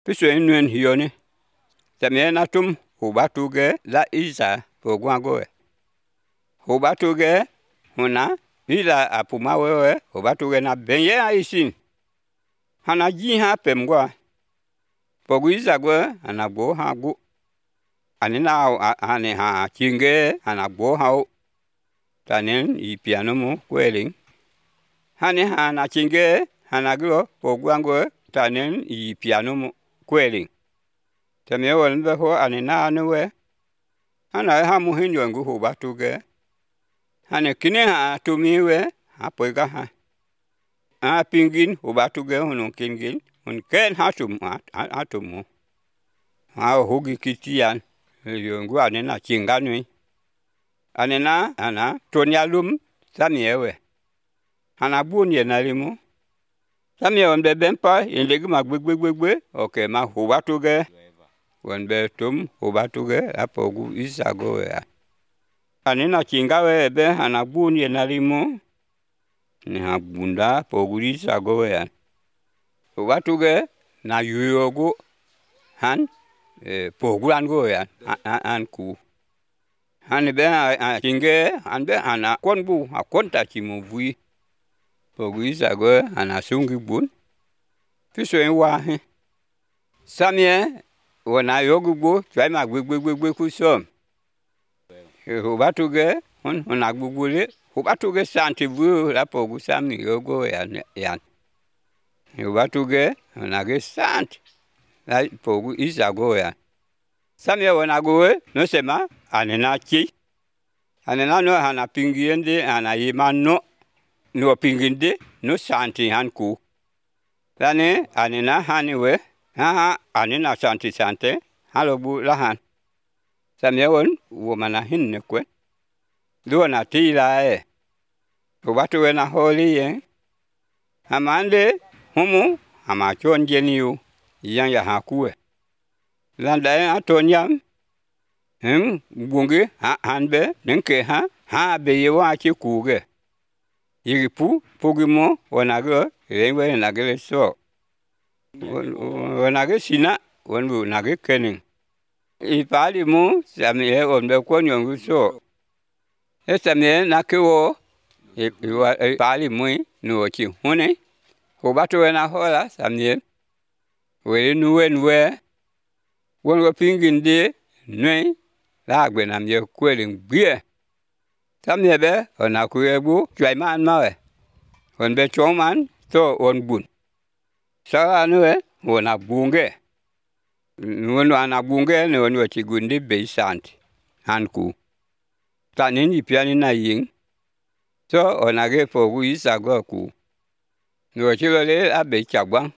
Piso nuen hione. Tamie na tum hubatuge la isa pogwangoe. Hubatuge huna ila apuma wewe hubatuge na benye aisin. Hana jiha pemgwa. Pogu isa gwe anagbo hagu. Anina ane ha chinge anagbo hau. Tanen ipianomu kweling. Hane hana chinge hanaglo pogwangoe tanen ipianomu kweling. Tamie walmbe ho anina anuwe. Hana hamu hinyo ngu hubatuge. Hane kine ha tumiwe hapoiga ha. Pingin hubatuge hunun kingin. Ken hatumu. Hugi kitian. Yungu anina chinganui. Anina tonyalum samiewe. Hana bunye nalimu. Samiewe mbe bempa indegi magbegbe. Okay, ma hubatuge. Wenbe tum hubatuge apogu isagowe. Anina chingawe ebe hana bunye nalimu. Ni habunda pogu isagowe. Hubatuge na yuyogu han pogu angowe anku. Hanbe chinge hanbe hana konbu hakonta chimuvui. Pogu isagowe hana sungi bun. Piso enwahe. Samie wana yogugu chwa magbegbe kusom. Hubatuge huna gbugule. Hubatuge santivu la pogu sami yogo yan. Hubatuge huna sant la pogu isago yan. Samie wana gowe no sema anena chi. Anena no hana pingiende hana yimano no pinginde no santi hanku. Lane anena haniwe anena santi sante halobu lahan. Samie womana hinne kwe. Duwana tila Hubatuge na holi yen. Hamande humu hama chonjeniyu yang ya hakuwe. Landa atonyam. Bungi hanbe nenke beye wachi kuge. Yigipu pugimo wanage lengwe nagele so. Wanage sina wanbu nage kening. Ipali mu samie onbe konyongu so. Samie nakewo ipali mui nuochi hune. Hubatuge na hola samie. Wele nuwe. Wango pinginde nwe. Lagwe na mye kweling biye. Samie be onakuyebu chwaiman mawe. Onbe chongman to onbun. Sawa nuwe onabunge. Nwonu anabunge ni wonu chigundi beisanti. Hanku. Tanini piani na ying. So onage pogu isago ku. Nwachilole abe chabwang.